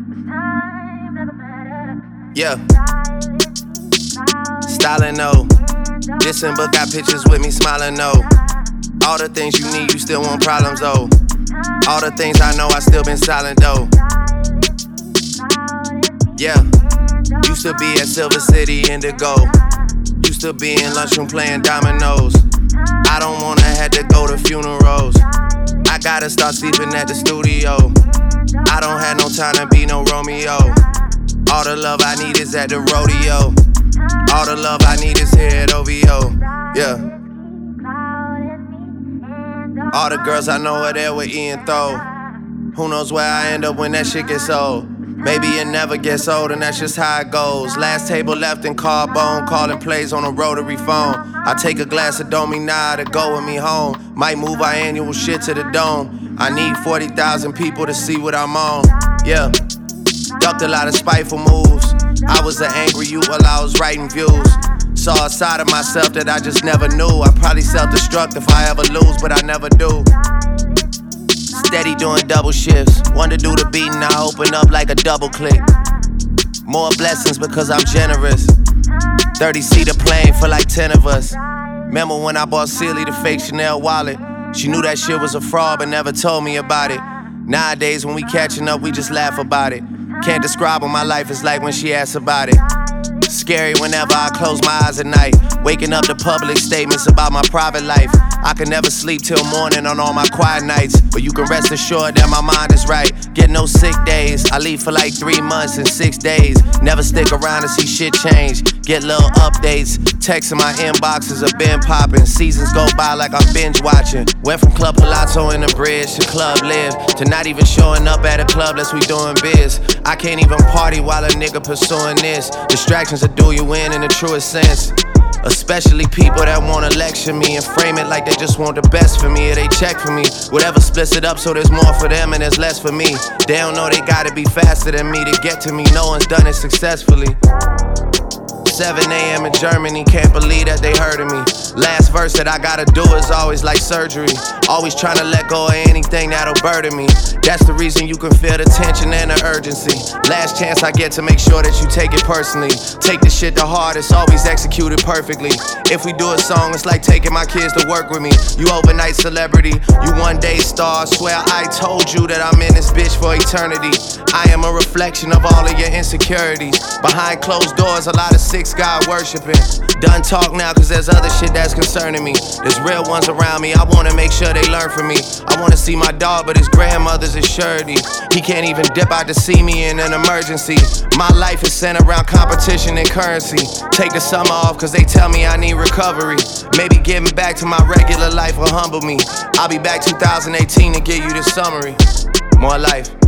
Yeah. Styling, no. Dissing, but got pictures with me smiling, no. All the things you need, you still want problems, though. All the things I know, I still been silent, though. Yeah. Used to be at Silver City Indigo. Used to be in lunchroom playing dominoes. I don't wanna have to go to funerals. I gotta start sleeping at the studio. I don't have no time to be no Romeo. All the love I need is at the rodeo. All the love I need is here at OVO. Yeah. All the girls I know are there with Ian Tho. Who knows where I end up when that shit gets old? Maybe it never gets old and that's just how it goes. Last table left in Carbone, calling plays on a rotary phone. I take a glass of Dominah to go with me home. Might move our annual shit to the dome. I need 40,000 people to see what I'm on. Yeah. Ducked a lot of spiteful moves. I was an angry youth while I was writing views. Saw a side of myself that I just never knew. I probably self-destruct if I ever lose, but I never do. Steady doing double shifts. One to do the beating, I open up like a double click. More blessings because I'm generous. 30-seater plane for like 10 of us. Remember when I bought Celie the fake Chanel wallet? She knew that shit was a fraud but never told me about it. Nowadays when we catching up, we just laugh about it. Can't describe what my life is like when she asks about it. Scary whenever I close my eyes at night. Waking up to public statements about my private life. I can never sleep till morning on all my quiet nights. But you can rest assured that my mind is right. Get no sick days. I leave for like 3 months and 6 days. Never stick around to see shit change. Get little updates. Texts in my inboxes have been popping. Seasons go by like I'm binge watching. Went from Club Palazzo in the bridge to Club Live, to not even showing up at a club unless we doing biz. I can't even party while a nigga pursuing this. Distractions will do you in the truest sense. Especially people that wanna lecture me and frame it like they just want the best for me, or they check for me. Whatever splits it up so there's more for them and there's less for me. They don't know they gotta be faster than me to get to me. No one's done it successfully. 7 a.m. in Germany, can't believe that they heard of me. Last verse that I gotta do is always like surgery. Always trying to let go of anything that'll burden me. That's the reason you can feel the tension and the urgency. Last chance I get to make sure that you take it personally. Take the shit to heart, it's always executed perfectly. If we do a song, it's like taking my kids to work with me. You overnight celebrity, you one day star. Swear I told you that I'm in this bitch for eternity. I am a reflection of all of your insecurities. Behind closed doors, a lot of sick God worshiping. Done talk now cause there's other shit that's concerning me. There's real ones around me, I wanna make sure they learn from me. I wanna see my dog but his grandmother's is surety. He can't even dip out to see me in an emergency. My life is centered around competition and currency. Take the summer off cause they tell me I need recovery. Maybe getting back to my regular life will humble me. I'll be back 2018 to give you this summary. More life.